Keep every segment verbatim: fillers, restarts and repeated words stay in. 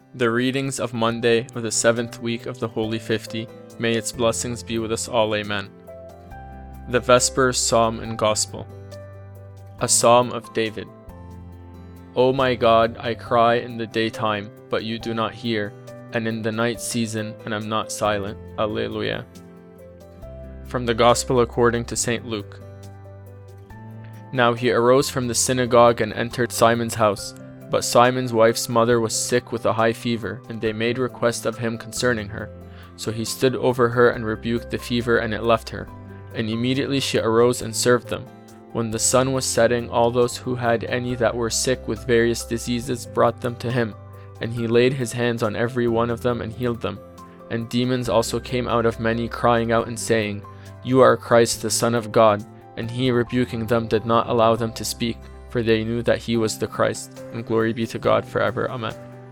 The readings of Monday of the seventh week of the Holy Fifty, may its blessings be with us all, amen. The Vespers Psalm and Gospel. A Psalm of David. O my God, I cry in the daytime, but you do not hear, and in the night season, and am not silent. Alleluia. From the Gospel according to Saint Luke. Now he arose from the synagogue and entered Simon's house. But Simon's wife's mother was sick with a high fever, and they made request of him concerning her. So he stood over her and rebuked the fever, and it left her. And immediately she arose and served them. When the sun was setting, all those who had any that were sick with various diseases brought them to him. And he laid his hands on every one of them and healed them. And demons also came out of many, crying out and saying, You are Christ, the Son of God. And he, rebuking them, did not allow them to speak, for they knew that he was the Christ. And glory be to God forever. Amen.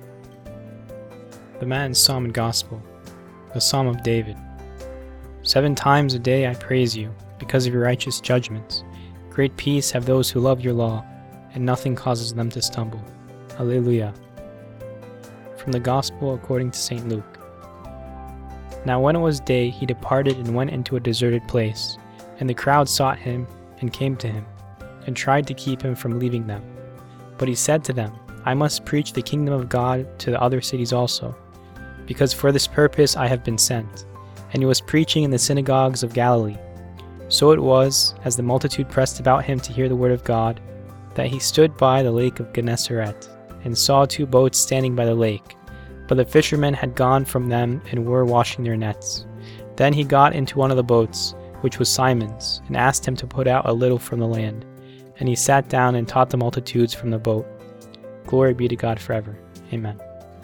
The Matins Psalm and Gospel. The Psalm of David. Seven times a day I praise you, because of your righteous judgments. Great peace have those who love your law, and nothing causes them to stumble. Alleluia. From the Gospel according to Saint Luke. Now when it was day, he departed and went into a deserted place, and the crowd sought him and came to him, and tried to keep him from leaving them. But he said to them, I must preach the kingdom of God to the other cities also, because for this purpose I have been sent. And he was preaching in the synagogues of Galilee. So it was, as the multitude pressed about him to hear the word of God, that he stood by the lake of Gennesaret, and saw two boats standing by the lake. But the fishermen had gone from them and were washing their nets. Then he got into one of the boats, which was Simon's, and asked him to put out a little from the land. And he sat down and taught the multitudes from the boat. Glory be to God forever. Amen.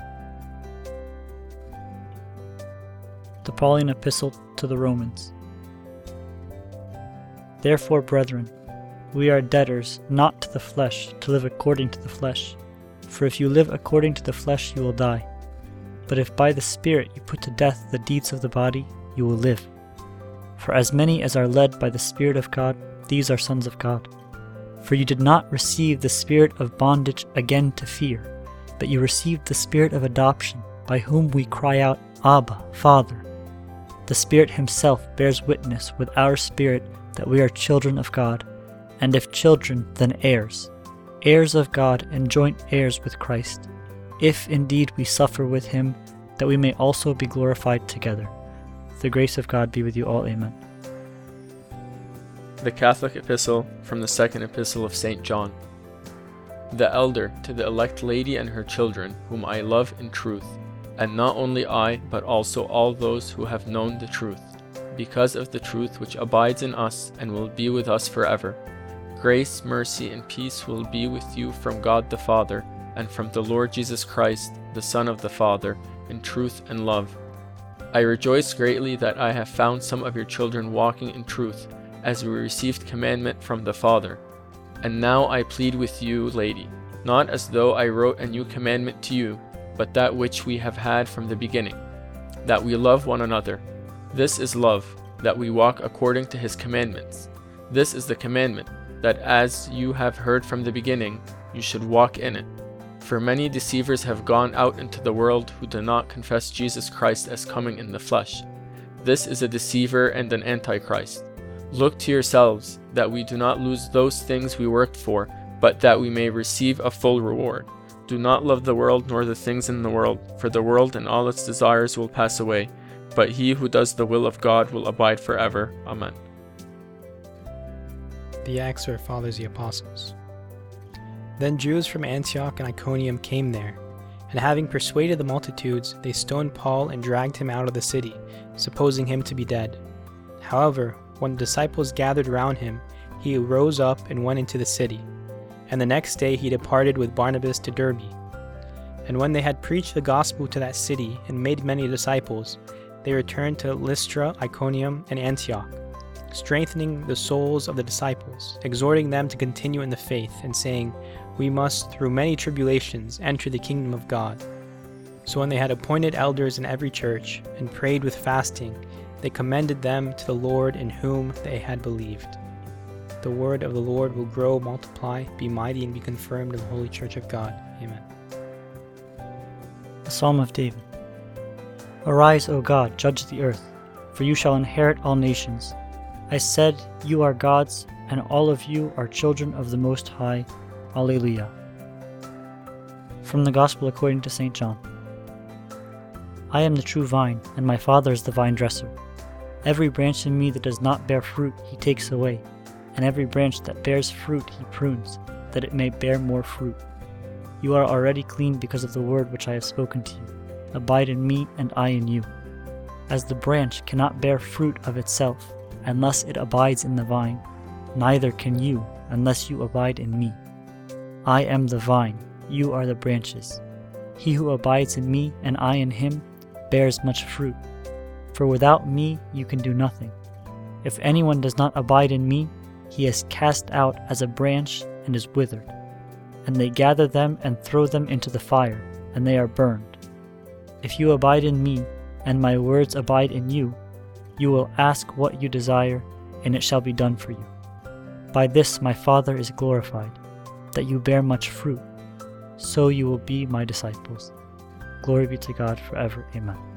The Pauline Epistle to the Romans. Therefore, brethren, we are debtors not to the flesh, to live according to the flesh. For if you live according to the flesh, you will die. But if by the Spirit you put to death the deeds of the body, you will live. For as many as are led by the Spirit of God, these are sons of God. For you did not receive the spirit of bondage again to fear, but you received the Spirit of adoption, by whom we cry out, Abba, Father. The Spirit himself bears witness with our spirit that we are children of God, and if children, then heirs, heirs of God and joint heirs with Christ, if indeed we suffer with him, that we may also be glorified together. The grace of God be with you all. Amen. The Catholic Epistle from the Second Epistle of Saint John. The elder to the elect lady and her children, whom I love in truth, and not only I, but also all those who have known the truth, because of the truth which abides in us and will be with us forever. Grace, mercy, and peace will be with you from God the Father, and from the Lord Jesus Christ, the Son of the Father, in truth and love. I rejoice greatly that I have found some of your children walking in truth, as we received commandment from the Father. And now I plead with you, lady, not as though I wrote a new commandment to you, but that which we have had from the beginning, that we love one another. This is love, that we walk according to his commandments. This is the commandment, that as you have heard from the beginning, you should walk in it. For many deceivers have gone out into the world who do not confess Jesus Christ as coming in the flesh. This is a deceiver and an antichrist. Look to yourselves, that we do not lose those things we worked for, but that we may receive a full reward. Do not love the world nor the things in the world, for the world and all its desires will pass away, but he who does the will of God will abide forever. Amen. The Acts of our Fathers the Apostles. Then Jews from Antioch and Iconium came there, and having persuaded the multitudes, they stoned Paul and dragged him out of the city, supposing him to be dead. However, when the disciples gathered round him, he rose up and went into the city. And the next day he departed with Barnabas to Derbe. And when they had preached the gospel to that city and made many disciples, they returned to Lystra, Iconium, and Antioch, strengthening the souls of the disciples, exhorting them to continue in the faith, and saying, We must, through many tribulations, enter the kingdom of God. So when they had appointed elders in every church, and prayed with fasting, they commended them to the Lord in whom they had believed. The word of the Lord will grow, multiply, be mighty, and be confirmed in the holy church of God. Amen. A Psalm of David. Arise, O God, judge the earth, for you shall inherit all nations. I said, you are gods, and all of you are children of the Most High. Alleluia. From the Gospel according to Saint John. I am the true vine, and my Father is the vine dresser. Every branch in me that does not bear fruit he takes away, and every branch that bears fruit he prunes, that it may bear more fruit. You are already clean because of the word which I have spoken to you. Abide in me, and I in you. As the branch cannot bear fruit of itself, unless it abides in the vine, neither can you, unless you abide in me. I am the vine, you are the branches. He who abides in me, and I in him, bears much fruit. For without me you can do nothing. If anyone does not abide in me, he is cast out as a branch and is withered. And they gather them and throw them into the fire, and they are burned. If you abide in me, and my words abide in you, you will ask what you desire, and it shall be done for you. By this my Father is glorified, that you bear much fruit. So you will be my disciples. Glory be to God forever. Amen.